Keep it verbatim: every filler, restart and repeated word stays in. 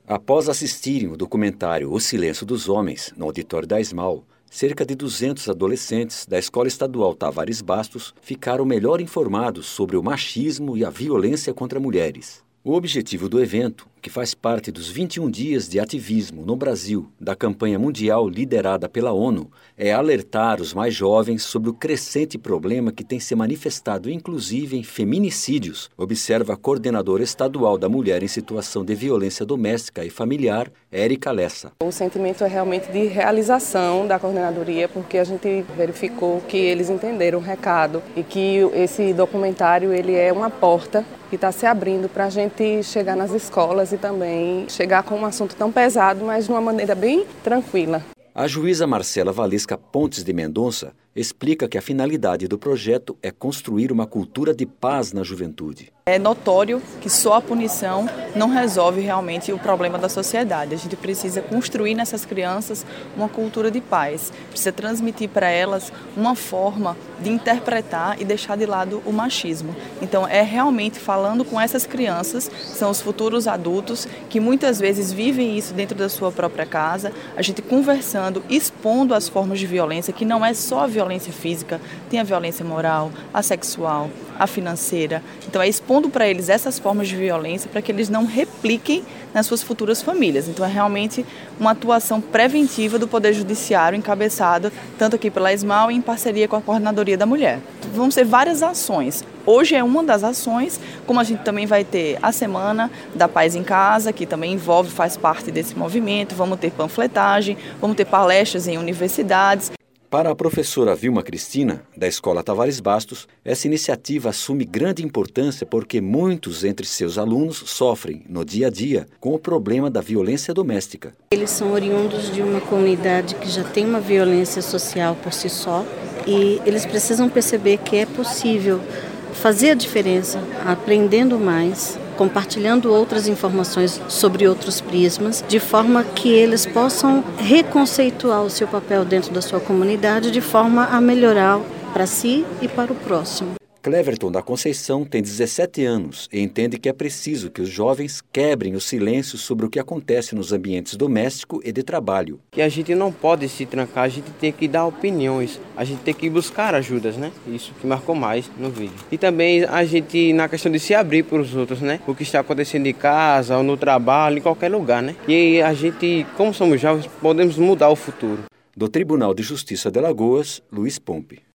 Após assistirem o documentário O Silêncio dos Homens, no auditório da ESMAU, cerca de duzentos adolescentes da Escola Estadual Tavares Bastos ficaram melhor informados sobre o machismo e a violência contra mulheres. O objetivo do evento, que faz parte dos vinte e um dias de ativismo no Brasil da campanha mundial liderada pela ONU, é alertar os mais jovens sobre o crescente problema que tem se manifestado inclusive em feminicídios, observa a coordenadora estadual da mulher em situação de violência doméstica e familiar, Érica Lessa. O sentimento é realmente de realização da coordenadoria, porque a gente verificou que eles entenderam o recado e que esse documentário ele é uma porta que está se abrindo para a gente chegar nas escolas e também chegar com um assunto tão pesado, mas de uma maneira bem tranquila. A juíza Marcela Valesca Pontes de Mendonça explica que a finalidade do projeto é construir uma cultura de paz na juventude. É notório que só a punição não resolve realmente o problema da sociedade. A gente precisa construir nessas crianças uma cultura de paz, precisa transmitir para elas uma forma de interpretar e deixar de lado o machismo. Então é realmente falando com essas crianças, são os futuros adultos que muitas vezes vivem isso dentro da sua própria casa, a gente conversando, expondo as formas de violência, que não é só a violência física, tem a violência moral, a sexual, a financeira. Então é expondo para eles essas formas de violência para que eles não repliquem nas suas futuras famílias. Então é realmente uma atuação preventiva do Poder Judiciário, encabeçado tanto aqui pela ESMAU e em parceria com a Coordenadoria da Mulher. Vão ser várias ações. Hoje é uma das ações, como a gente também vai ter a Semana da Paz em Casa, que também envolve, faz parte desse movimento. Vamos ter panfletagem, vamos ter palestras em universidades. Para a professora Vilma Cristina, da Escola Tavares Bastos, essa iniciativa assume grande importância porque muitos entre seus alunos sofrem, no dia a dia, com o problema da violência doméstica. Eles são oriundos de uma comunidade que já tem uma violência social por si só e eles precisam perceber que é possível fazer a diferença, aprendendo mais, compartilhando outras informações sobre outros prismas, de forma que eles possam reconceituar o seu papel dentro da sua comunidade, de forma a melhorar para si e para o próximo. Cleverton da Conceição tem dezessete anos e entende que é preciso que os jovens quebrem o silêncio sobre o que acontece nos ambientes doméstico e de trabalho. Que a gente não pode se trancar, a gente tem que dar opiniões, a gente tem que buscar ajudas, né? Isso que marcou mais no vídeo. E também a gente, na questão de se abrir para os outros, né? O que está acontecendo em casa, ou no trabalho, em qualquer lugar, né? E a gente, como somos jovens, podemos mudar o futuro. Do Tribunal de Justiça de Alagoas, Luiz Pompe.